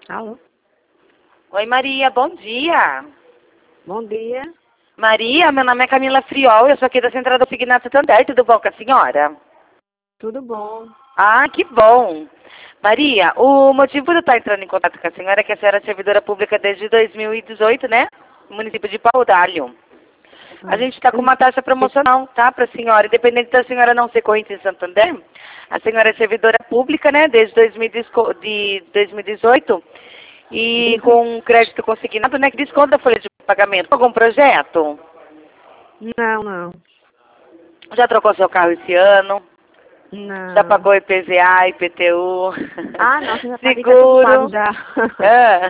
Alô? Oi, Maria, bom dia. Bom dia. Maria, meu nome é Camila Friol, eu sou aqui da Central do Signato Santander, tudo bom com a senhora? Tudo bom? Ah, que bom. Maria, o motivo de eu estar entrando em contato com a senhora é que a senhora é servidora pública desde 2018, né? No município de Pau d'Alho. A gente está com uma taxa promocional, tá, para a senhora. Independente da senhora não ser corrente em Santander, a senhora é servidora pública, né, desde 2018. E com crédito consignado, né, que desconta a folha de pagamento. Algum projeto? Não. Já trocou seu carro esse ano? Já Não. pagou IPVA, IPTU? Ah, nossa, já paguei, tá tudo pago Seguro? já. É.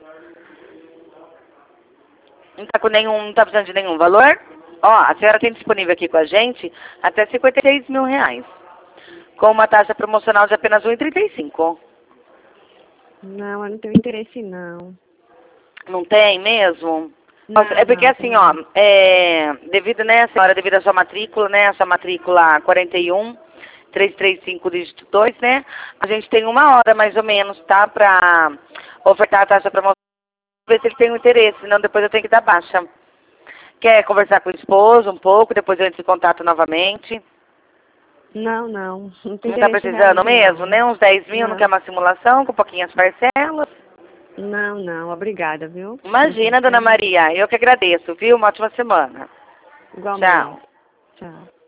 Não tá com nenhum, não tá precisando de nenhum valor? Ó, a senhora tem disponível aqui com a gente até R$ 56 mil, com uma taxa promocional de apenas R$ 1,35. Não, eu não tenho interesse, não. Não tem mesmo? Nossa, Não, é porque não, assim, tem ó, não. devido, né, senhora, devido à sua matrícula, né, a sua matrícula 41335 dígito 2, né, a gente tem 1 hora mais ou menos, tá, pra ofertar a taxa promocional, ver se ele tem um interesse, senão depois eu tenho que dar baixa. Quer conversar com o esposo um pouco, depois eu entro em contato novamente? Não. Não tem Não tá interesse precisando realmente, mesmo, não. né, uns 10 mil, não quer Não. uma simulação com pouquinhas parcelas? Não. Obrigada, viu? Imagina, dona Maria, eu que agradeço, viu? Uma ótima semana. Igualmente. Tchau. Tchau.